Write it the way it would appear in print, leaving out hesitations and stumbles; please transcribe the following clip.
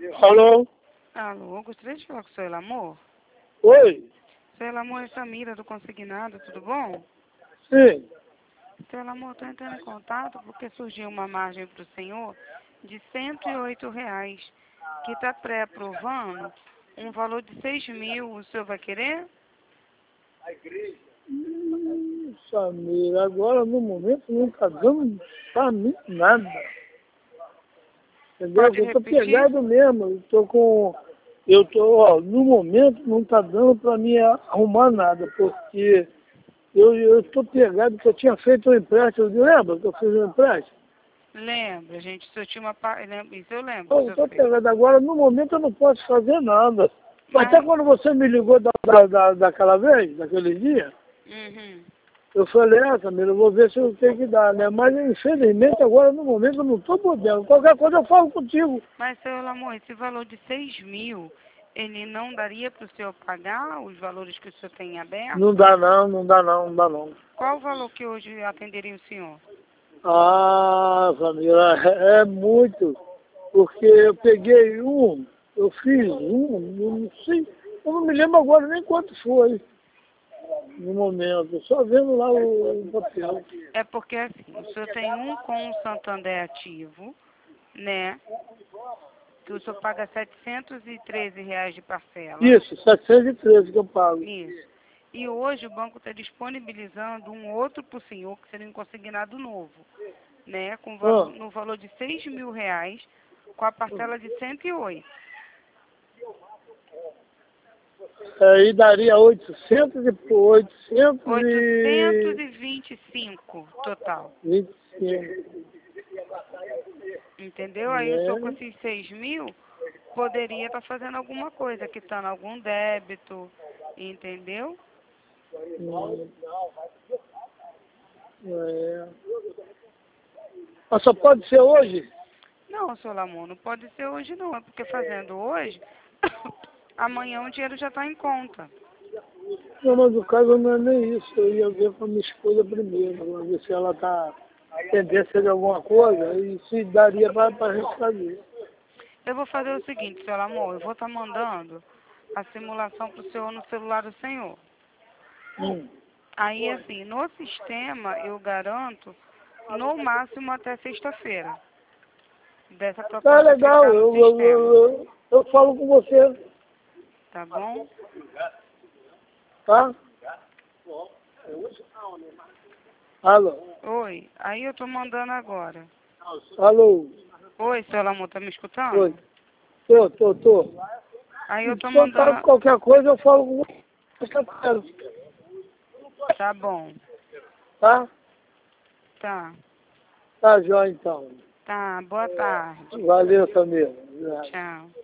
Alô? Alô, gostaria de falar com o seu Elamor? Oi? Seu Elamor é Samira do Consignado, tudo bom? Sim. Seu Elamor, estou entrando em contato porque surgiu uma margem para o senhor de R$ 108, que está pré-aprovando um valor de 6.000. O senhor vai querer? Samira, agora no momento não está dando pra mim nada. Entendeu? Pode Eu tô repetir? pegado mesmo. No momento não está dando para mim arrumar nada, porque eu estou pegado que eu tinha feito um empréstimo, lembra que eu fiz um empréstimo? Lembra, gente, se eu tinha uma... Isso eu lembro que o Eu senhor estou fez. pegado agora, no momento eu não posso fazer nada. Mas... Até quando você me ligou daquela vez, daquele dia, Uhum. eu falei, Samira, eu vou ver se eu tenho que dar, né? Mas infelizmente agora no momento eu não estou podendo. Qualquer coisa eu falo contigo. Mas, seu Elamor, esse valor de 6.000, ele não daria para o senhor pagar os valores que o senhor tem aberto? Não dá não, não dá não, não dá não. Qual o valor que hoje atenderia o senhor? Ah, Samira, é muito. Porque eu peguei eu fiz não sei, eu não me lembro agora nem quanto foi no momento, só vendo lá o papel. É porque, assim, o senhor tem um com o Santander ativo, né? Que o senhor paga R$ 713 de parcela. Isso, 713 que eu pago. Isso. E hoje o banco está disponibilizando um outro para o senhor, que seria um consignado novo, né? No valor de R$ 6.000, com a parcela de 108. Aí daria 825 total. 825. Entendeu? Aí o senhor com esses 6.000 poderia estar fazendo alguma coisa, quitando algum débito, entendeu? É. Mas só pode ser hoje? Não, seu Lamor, não pode ser hoje não, é porque fazendo hoje, amanhã o dinheiro já está em conta. Não, mas o caso não é nem isso. Eu ia ver com a minha esposa primeiro, para ver se ela está tendência de alguma coisa e se daria para a gente fazer. Eu vou fazer o seguinte, seu Lamor, eu vou estar mandando a simulação para o senhor no celular do senhor. Aí, assim, no sistema, eu garanto, no máximo até sexta-feira. Dessa Tá proposta que legal, está no sistema. eu falo com você, Tá bom? tá? Alô? Oi, aí eu tô mandando agora. Alô? Oi, seu Lamor, tá me escutando? Oi. Tô. Aí eu tô Se eu falo mandando... qualquer coisa, eu falo com você, Tá bom. tá? Tá. Tá, jóia então. Tá, boa tarde. Valeu, Samir. Tchau.